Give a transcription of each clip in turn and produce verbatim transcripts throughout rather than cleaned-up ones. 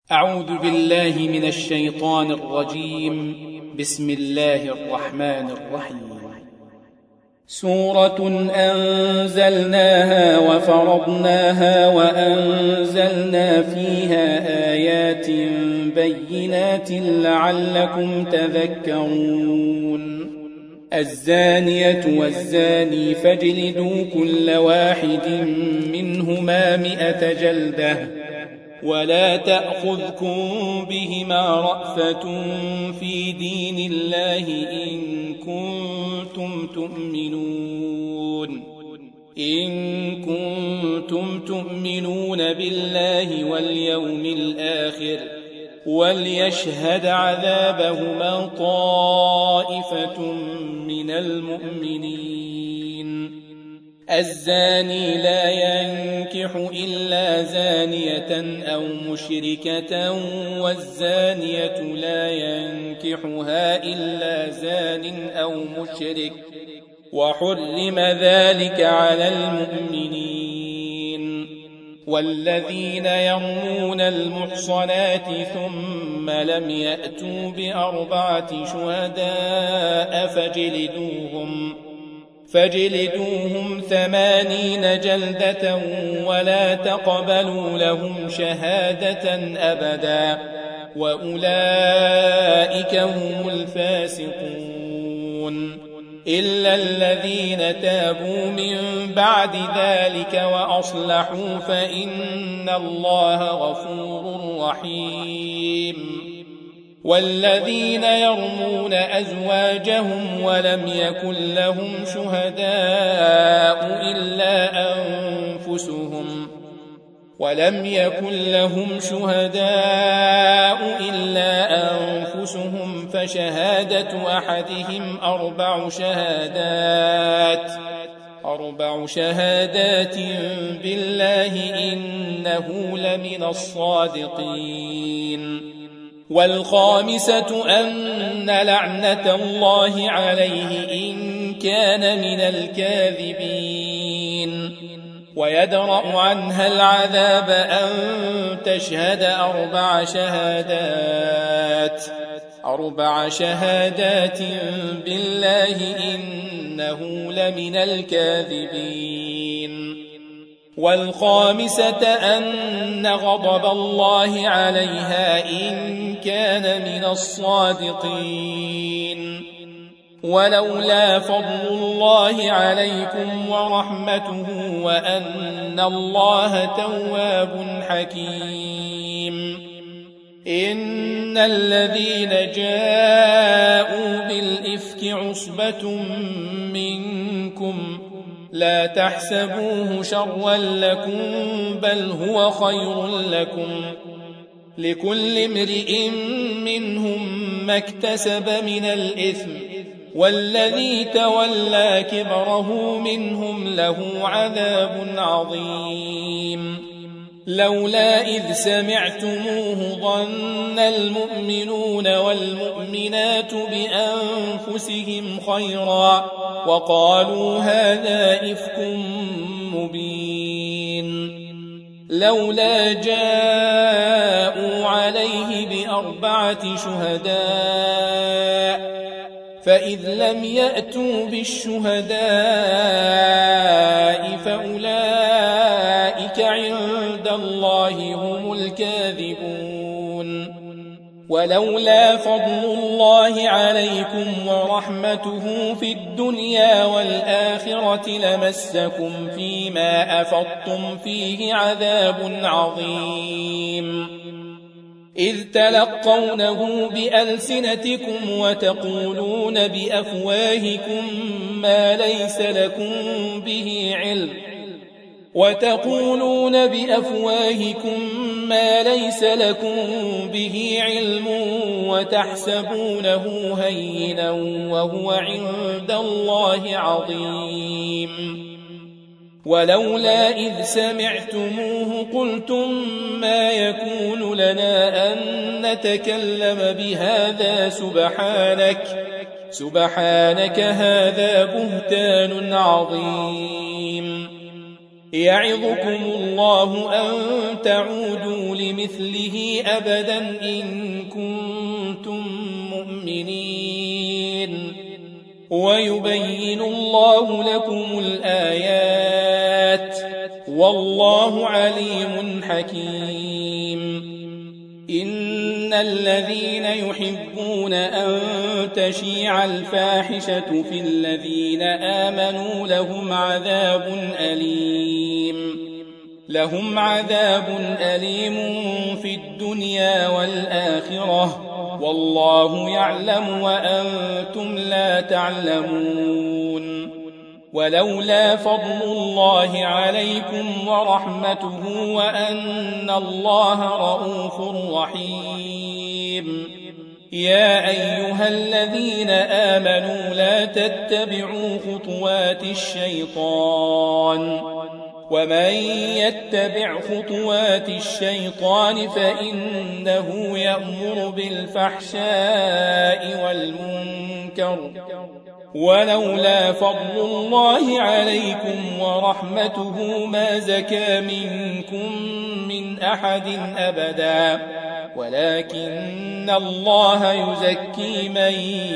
أعوذ بالله من الشيطان الرجيم. بسم الله الرحمن الرحيم. سورة أنزلناها وفرضناها وأنزلنا فيها آيات بينات لعلكم تذكرون. الزانية والزاني فاجلدوا كل واحد منهما مئة جلدة ولا تأخذكم بهما رأفة في دين الله إن كنتم تؤمنون إن كنتم تؤمنون بالله واليوم الآخر وليشهد عذابهما طائفة من المؤمنين. الزاني لا ينكح إلا زانية أو مشركة والزانية لا ينكحها إلا زان أو مشرك وحرم ذلك على المؤمنين. والذين يرمون المحصنات ثم لم يأتوا بأربعة شهداء فاجلدوهم فاجلدوهم ثمانين جلدة ولا تقبلوا لهم شهادة أبدا وأولئك هم الفاسقون. إلا الذين تابوا من بعد ذلك وأصلحوا فإن الله غفور رحيم. والذين يرمون أزواجهم ولم يكن لهم شهداء إلا أنفسهم ولم يكن لهم شهداء إلا أنفسهم فشهادة أحدهم أربع شهادات أربع شهادات بالله إنه لمن الصادقين. والخامسة أن لعنة الله عليه إن كان من الكاذبين. ويدرأ عنها العذاب أن تشهد أربع شهادات أربع شهادات بالله إنه لمن الكاذبين. والخامسة أن غضب الله عليها إن كان من الصادقين. ولولا فضل الله عليكم ورحمته وأن الله تواب حكيم. إن الذين جاءوا بالإفك عصبة منكم لا تحسبوه شرا لكم بل هو خير لكم. لكل امرئ منهم ما اكتسب من الإثم والذي تولى كبره منهم له عذاب عظيم. لولا إذ سمعتموه ظن المؤمنون والمؤمنات بأنفسهم خيرا وقالوا هذا إفك مبين. لولا جاءوا عليه بأربعة شهداء فإذ لم يأتوا بالشهداء فأولئك عند الله هم الكاذبون. ولولا فضل الله عليكم ورحمته في الدنيا والآخرة لمسكم فيما أفضتم فيه عذاب عظيم. إذ تلقونه بألسنتكم وتقولون بأفواهكم ما ليس لكم به علم وتقولون بأفواهكم ما ليس لكم به علم وتحسبونه هينا وهو عند الله عظيم. ولولا إذ سمعتموه قلتم ما يكون لنا أن نتكلم بهذا سبحانك سبحانك هذا بهتان عظيم. يعظكم الله أن تعودوا لمثله أبدا إن كنتم مؤمنين ويبين الله لكم الآيات والله عليم حكيم. إن الذين يحبون أن تشيع الفاحشة في الذين آمنوا لهم عذاب أليم لهم عذاب أليم في الدنيا والآخرة والله يعلم وأنتم لا تعلمون. ولولا فضل الله عليكم ورحمته وأن الله رءوف رحيم يا أيها الذين آمنوا لا تتبعوا خطوات الشيطان ومن يتبع خطوات الشيطان فإنه يأمر بالفحشاء والمنكر ولولا فضل الله عليكم ورحمته ما زكى منكم من أحد أبدا ولكن الله يزكي من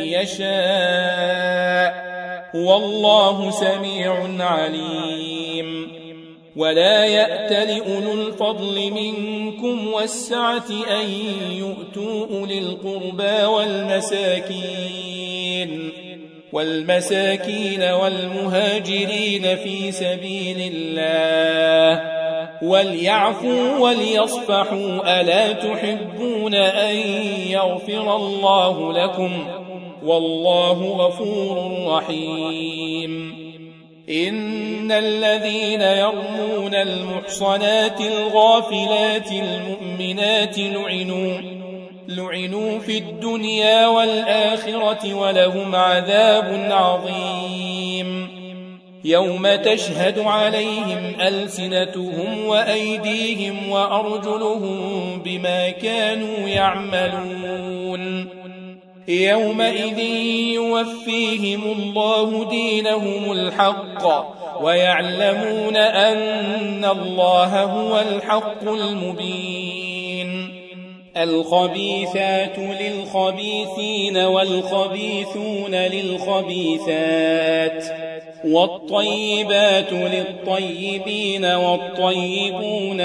يشاء والله سميع عليم. ولا يأتل أولو الفضل منكم والسعة أن يؤتوا أولي القربى والمساكين والمساكين والمهاجرين في سبيل الله وليعفوا وليصفحوا ألا تحبون أن يغفر الله لكم والله غفور رحيم. إن الذين يرمون المحصنات الغافلات المؤمنات لعنوا لعنوا في الدنيا والآخرة ولهم عذاب عظيم يوم تشهد عليهم ألسنتهم وأيديهم وأرجلهم بما كانوا يعملون يومئذ يوفيهم الله دينهم الحق ويعلمون أن الله هو الحق المبين. الخبيثات للخبيثين والخبيثون للخبيثات والطيبات للطيبين والطيبون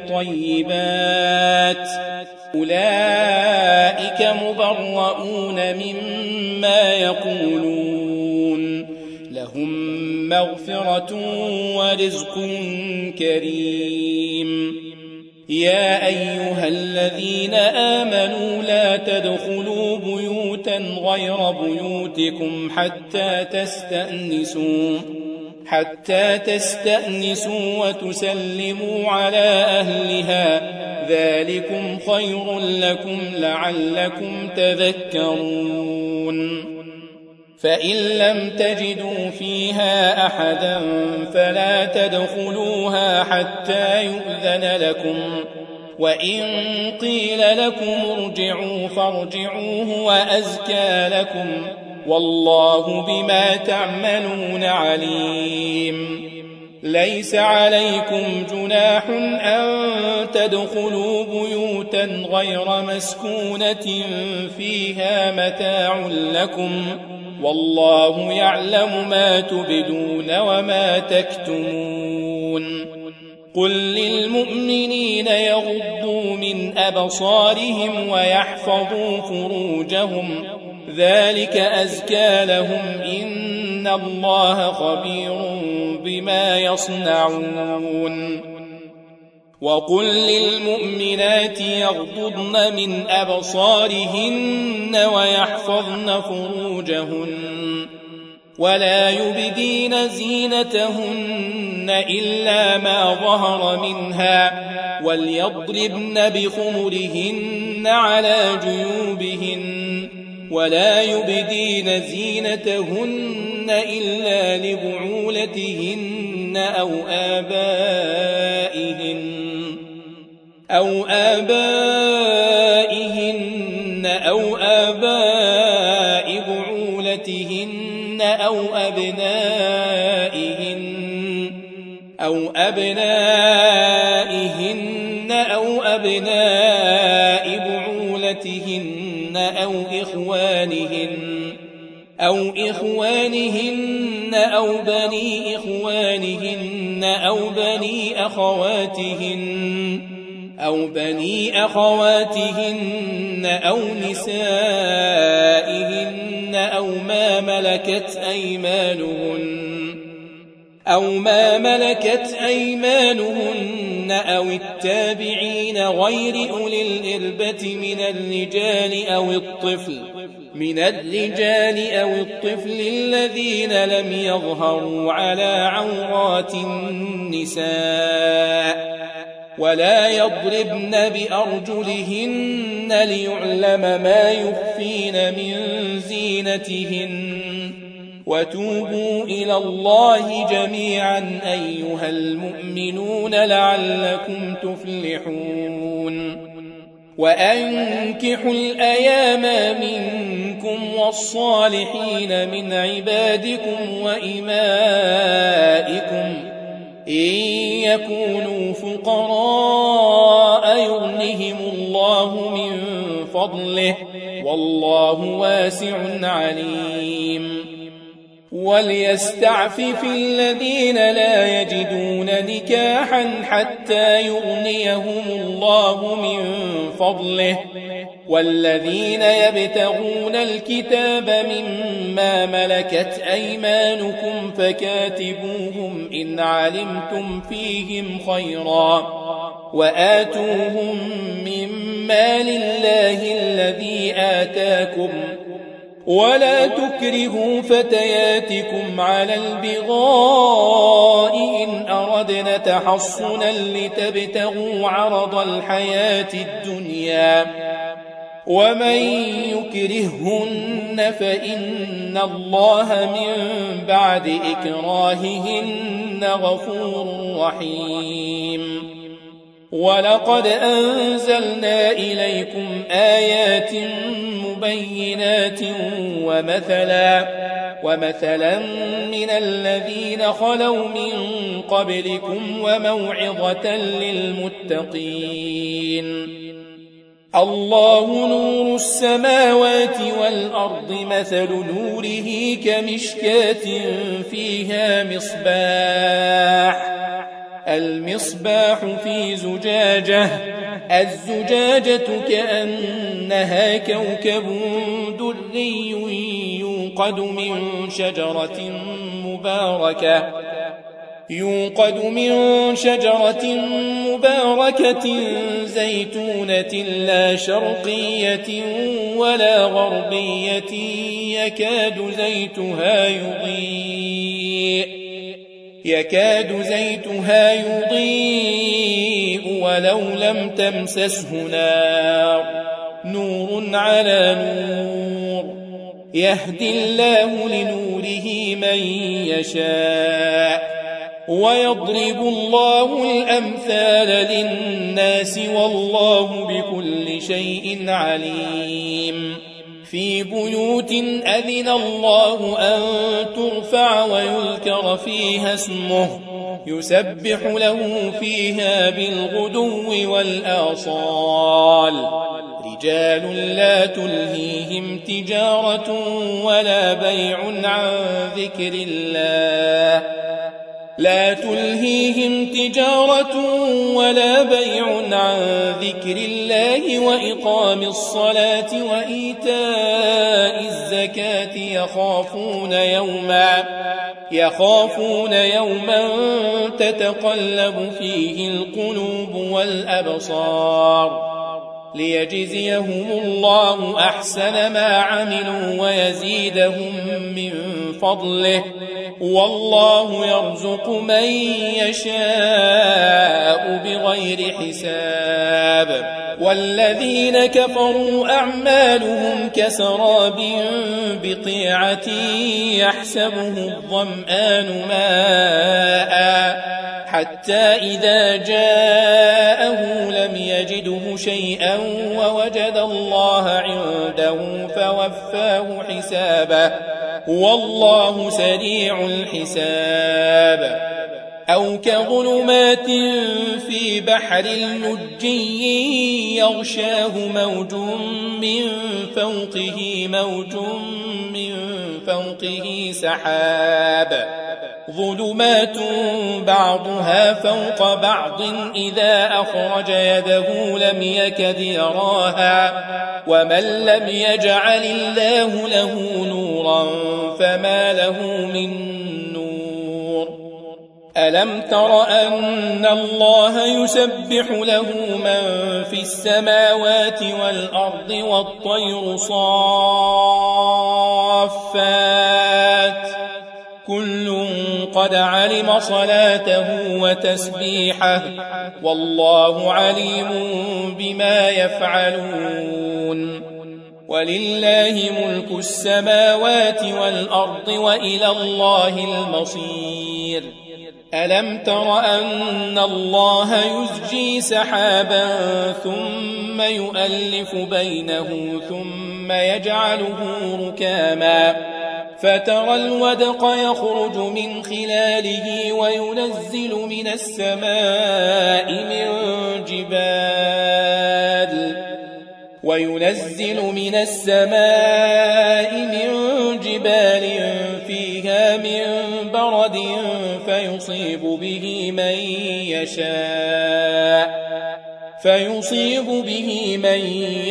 للطيبات أولئك مبرؤون مما يقولون لهم مغفرة ورزق كريم. يا أيها الذين آمنوا لا تدخلوا بيوتا غير بيوتكم حتى تستأنسوا حتى تستأنسوا وتسلموا على أهلها ذلكم خير لكم لعلكم تذكرون. فإن لم تجدوا فيها أحدا فلا تدخلوها حتى يؤذن لكم وإن قيل لكم ارجعوا فارجعوه وأزكى لكم والله بما تعملون عليم. ليس عليكم جناح أن تدخلوا بيوتا غير مسكونة فيها متاع لكم والله يعلم ما تبدون وما تكتمون. قل للمؤمنين يغضوا من أبصارهم ويحفظوا فروجهم ذلك أزكى لهم إن الله خبير بما يصنعون. وقل للمؤمنات يغضضن من أبصارهن ويحفظن فروجهن ولا يبدين زينتهن إلا ما ظهر منها وليضربن بخمرهن على جيوبهن ولا يبدين زينتهن إلا لبعولتهن أو آبائهن أو آبائهن أو آباء بعولتهن أو أبنائهن أو أبنائهن أو أبناء بعولتهن أو إخوانهن أو إخوانهن أو بني إخوانهن أو بني أخواتهن أو بني أخواتهن أو نسائهن أو ما ملكت أيمانهن أو ما ملكت أيمانهن أو التابعين غير أولي الإربة من الرجال أو الطفل من الرجال أو الطفل الذين لم يظهروا على عورات النساء ولا يضربن بأرجلهن ليعلم ما يخفين من زينتهن وتوبوا إلى الله جميعا أيها المؤمنون لعلكم تفلحون وأنكحوا الأيام منكم والصالحين من عبادكم وإمائكم إن يكونوا فقراء يغنهم الله من فضله والله واسع عليم وليستعفف الذين لا يجدون نكاحا حتى يغنيهم الله من فضله والذين يبتغون الكتاب مما ملكت أيمانكم فكاتبوهم إن علمتم فيهم خيرا وآتوهم مما لله الذي آتاكم ولا تكرهوا فتياتكم على البغاء إن أردنا تحصنا لتبتغوا عرض الحياة الدنيا ومن يكرهن فإن الله من بعد إكراههن غفور رحيم ولقد أنزلنا إليكم آيات مبينات ومثلا ومثلا من الذين خلوا من قبلكم وموعظة للمتقين الله نور السماوات والأرض مثل نوره كمشكاة فيها مصباح المصباح في زجاجة الزجاجة كأنها كوكب دري يوقد من شجرة مباركة يوقد من شجرة مباركة زيتونة لا شرقية ولا غربية يكاد زيتها يضيء يكاد زيتها يضيء ولو لم تمسسه نار نور على نور يهدي الله لنوره من يشاء ويضرب الله الأمثال للناس والله بكل شيء عليم في بيوت أذن الله أن ترفع ويذكر فيها اسمه يسبح له فيها بالغدو والآصال رجال لا تلهيهم تجارة ولا بيع عن ذكر الله لا تلهيهم تجارة ولا بيع عن ذكر الله وإقام الصلاة وإيتاء الزكاة يخافون يوما يخافون يوما تتقلب فيه القلوب والأبصار ليجزيهم الله أحسن ما عملوا ويزيدهم من فضله والله يرزق من يشاء بغير حساب والذين كفروا أعمالهم كسراب بقيعة يحسبه الظمآن ماء حتى إذا جاءه لم يجده شيئا ووجد الله عنده فوفاه حسابه والله سريع الحساب أو كظلمات في بحر لجي يغشاه موج من فوقه موج من فوقه سحاب ظلمات بعضها فوق بعض إذا أخرج يده لم يكد يراها ومن لم يجعل الله له نورا فما له من نور ألم تر أن الله يسبح له من في السماوات والأرض والطير صافات كل قد علم صلاته وتسبيحه والله عليم بما يفعلون ولله ملك السماوات والأرض وإلى الله المصير ألم تر أن الله يزجي سحابا ثم يؤلف بينه ثم يجعله ركاما فترى الودق يخرج من خلاله وينزل من السماء من جبال وينزل من السماء من جبال فيها من برد فيصيب به من يشاء فيصيب به من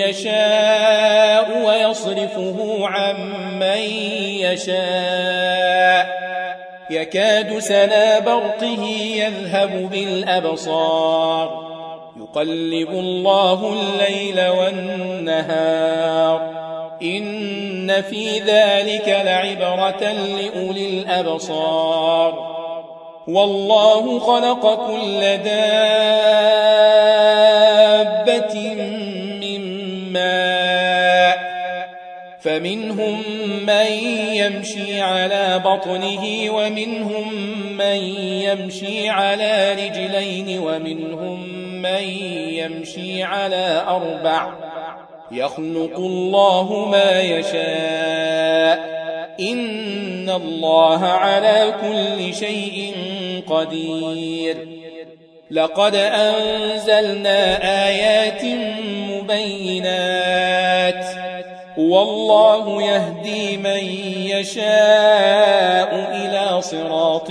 يشاء ويصرفه عن من يشاء يكاد سنا برقه يذهب بالأبصار يقلب الله الليل والنهار إن في ذلك لعبرة لأولي الأبصار والله خلق كل دابة من ماء فمنهم من يمشي على بطنه ومنهم من يمشي على رجلين ومنهم من يمشي على أربع يخلق الله ما يشاء إن الله على كل شيء قدير لقد أنزلنا آيات مبينات والله يهدي من يشاء إلى صراط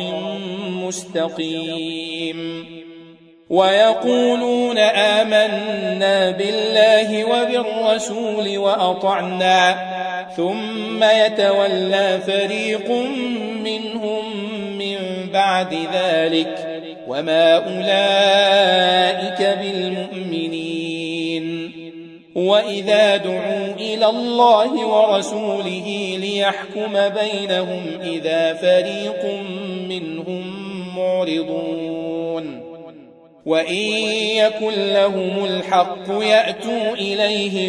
مستقيم ويقولون آمنا بالله وبالرسول وأطعنا ثم يتولى فريق منهم من بعد ذلك وما أولئك بالمؤمنين وإذا دعوا إلى الله ورسوله ليحكم بينهم إذا فريق منهم معرضون وإن يكن لهم الحق يأتوا إليه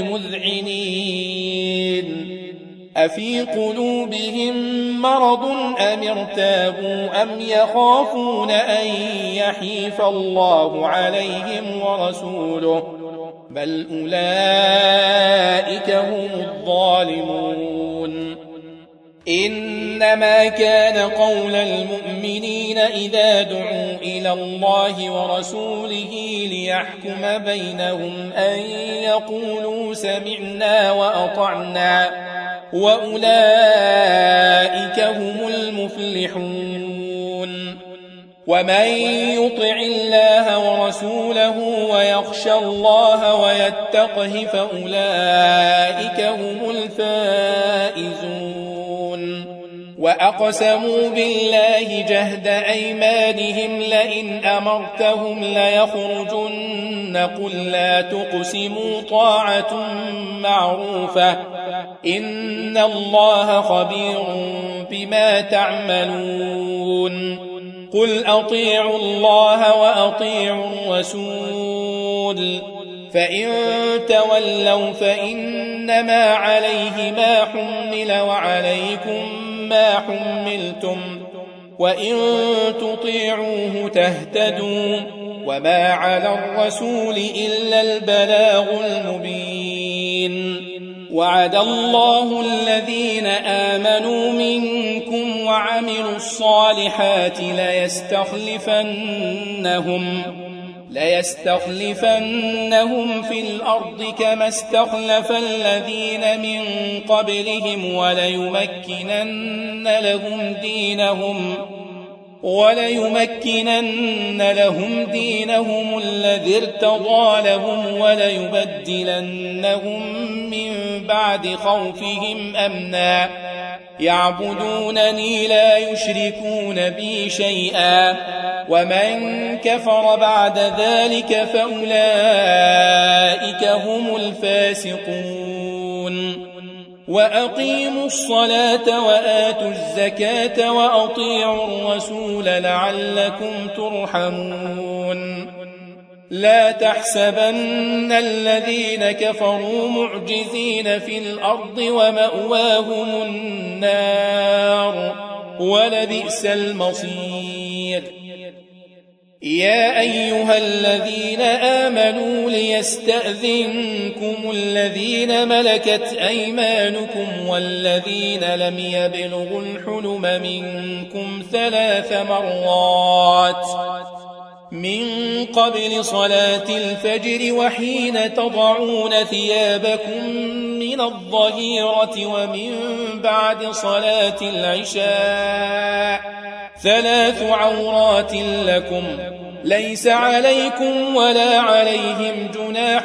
مذعنين أفي قلوبهم مرض أم ارتابوا أم يخافون أن يحيف الله عليهم ورسوله بل أولئك هم الظالمون إنما كان قول المؤمنين إذا دعوا إلى الله ورسوله ليحكم بينهم أن يقولوا سمعنا وأطعنا وأولئك هم المفلحون ومن يطع الله ورسوله ويخشى الله ويتقه فأولئك هم الفائزون وأقسموا بالله جهد أيمانهم لئن أمرتهم ليخرجن قل لا تقسموا طاعة معروفة إن الله خبير بما تعملون قل أطيعوا الله وأطيعوا الرسول فإن تولوا فإنما عليه ما حمل وعليكم ما حملتم وإن تطيعوه تهتدوا وما على الرسول إلا البلاغ المبين وعد الله الذين آمنوا منكم وعملوا الصالحات ليستخلفنهم ليستخلفنهم في الأرض كما استخلف الذين من قبلهم وليمكنن لهم دينهم وليمكنن لهم دينهم الذي ارتضى لهم وليبدلنهم من بعد خوفهم أمنا يعبدونني لا يشركون بي شيئا ومن كفر بعد ذلك فأولئك هم الفاسقون وأقيموا الصلاة وآتوا الزكاة وأطيعوا الرسول لعلكم ترحمون لا تحسبن الذين كفروا معجزين في الأرض ومأواهم النار ولبئس المصير يا أيها الذين آمنوا ليستأذنكم الذين ملكت أيمانكم والذين لم يبلغوا الحلم منكم ثلاث مرات من قبل صلاة الفجر وحين تضعون ثيابكم من الظهيرة ومن بعد صلاة العشاء ثلاث عورات لكم ليس عليكم ولا عليهم جناح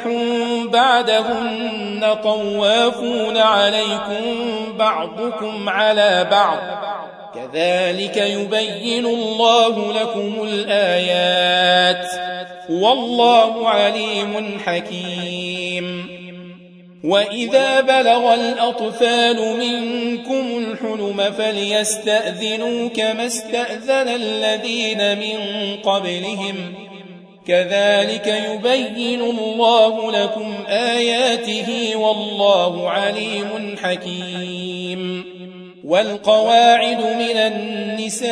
بعدهن طوافون عليكم بعضكم على بعض كذلك يبين الله لكم الآيات والله عليم حكيم وإذا بلغ الأطفال منكم الحلم فليستأذنوا كما استأذن الذين من قبلهم كذلك يبين الله لكم آياته والله عليم حكيم والقواعد من النساء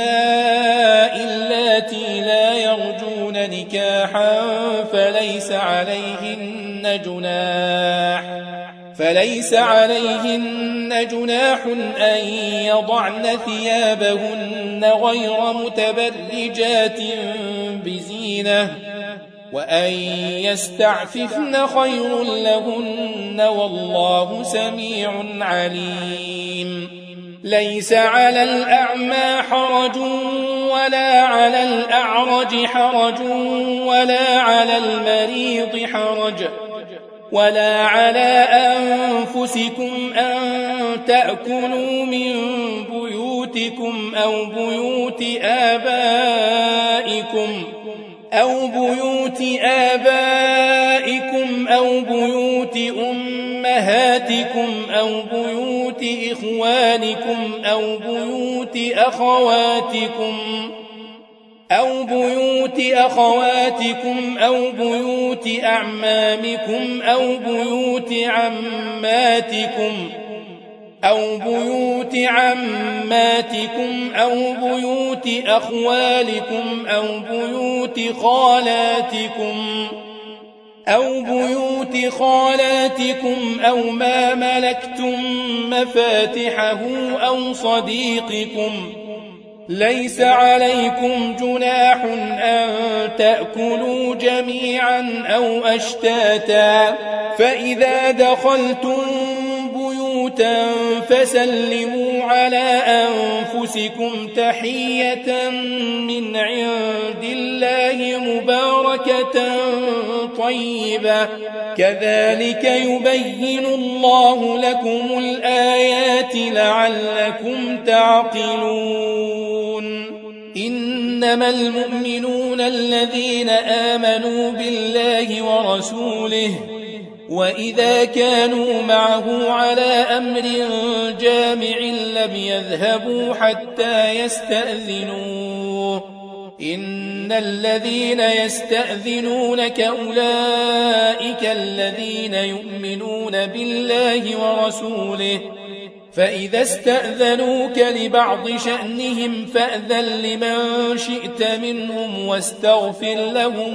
اللاتي لا يرجون نكاحا فليس عليهن جناح فليس عليهن جناح أن يضعن ثيابهن غير متبرجات بزينة وأن يستعففن خير لهن والله سميع عليم ليس على الأعمى حرج ولا على الأعرج حرج ولا على المريض حرج ولا على أنفسكم أن تأكلوا من بيوتكم أو بيوت آبائكم أو بيوت آبائكم أو بيوت أمهاتكم أو بيوت إخوانكم أو بيوت أخواتكم أو بيوت أخواتكم أو بيوت أعمامكم أو بيوت عماتكم أو بيوت عماتكم أو بيوت أخوالكم أو بيوت خالاتكم أو بيوت خالاتكم أو ما ملكتم مفاتحه أو صديقكم ليس عليكم جناح أن تأكلوا جميعا أو أشتاتا فإذا دخلتم بيوتا فسلموا على أنفسكم تحية من عند الله مباركة طيبة كذلك يبين الله لكم الآيات لعلكم تعقلون إنما المؤمنون الذين آمنوا بالله ورسوله وإذا كانوا معه على أمر جامع لم يذهبوا حتى يستأذنوه إن الذين يستأذنونك أولئك الذين يؤمنون بالله ورسوله فإذا استأذنوك لبعض شأنهم فأذن لمن شئت منهم واستغفر لهم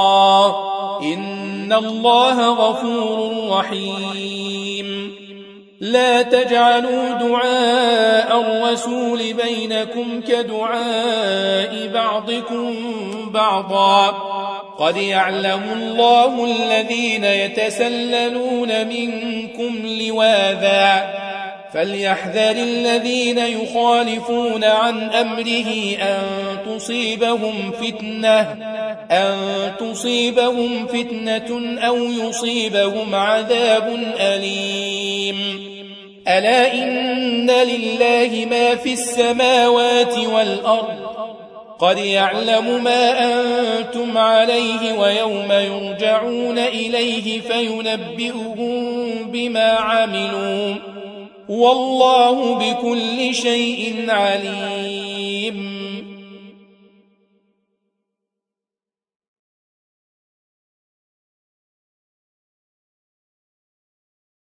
الله إن الله غفور رحيم لا تجعلوا دعاء الرسول بينكم كدعاء بعضكم بعضا قد يعلم الله الذين يتسللون منكم لواذا فليحذر الذين يخالفون عن أمره أن تصيبهم فتنة أن تصيبهم فتنة أو يصيبهم عذاب أليم ألا إن لله ما في السماوات والأرض قد يعلم ما أنتم عليه ويوم يرجعون إليه فينبئهم بما عملوا والله بكل شيء عليم